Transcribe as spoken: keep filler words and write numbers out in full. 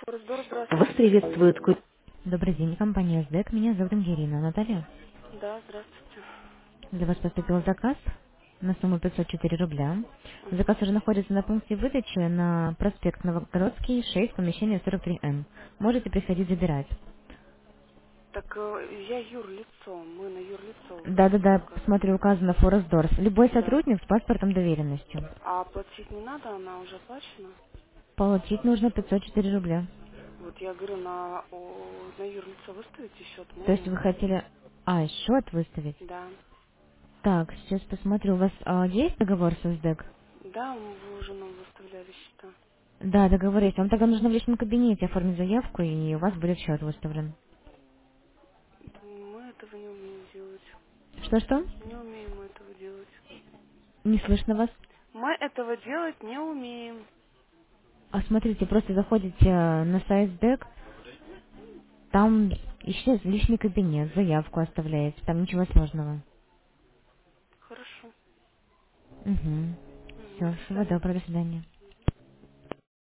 Форсдор, Вас здравствуйте. приветствует ку- Добрый день, компания СДЭК. Меня зовут Ангелина. Наталья, Да, здравствуйте. для вас поступил заказ на сумму пятьсот четыре рубля. Мгм. Заказ уже находится на пункте выдачи на проспект Новогородский, шесть, помещение сорок три М. Можете приходить забирать. Так э, я юрлицо, мы на юрлицо Да-да-да, заказываем. смотрю, указано Форесдорс. Любой Да. сотрудник с паспортом доверенностью. А платить не надо, она уже оплачена? Платить нужно пятьсот четыре рубля. Вот я говорю, на, о, на юрлицо выставите счет, мы То есть вы умеем. хотели... А, счет выставить? Да. Так, сейчас посмотрю. У вас а, есть договор с СДЭК? Да, вы уже нам выставляли счета. Да, договорились. Вам тогда нужно в личном кабинете оформить заявку, и у вас будет счет выставлен. Мы этого не умеем делать. Что-что? Не умеем мы этого делать. Не слышно вас. Мы этого делать не умеем. А смотрите, просто заходите э, на сайт ДЭК, там ищите личный кабинет, заявку оставляете, там ничего сложного. Хорошо. Угу. Мгм, Все, до всего свидания. доброго, до свидания.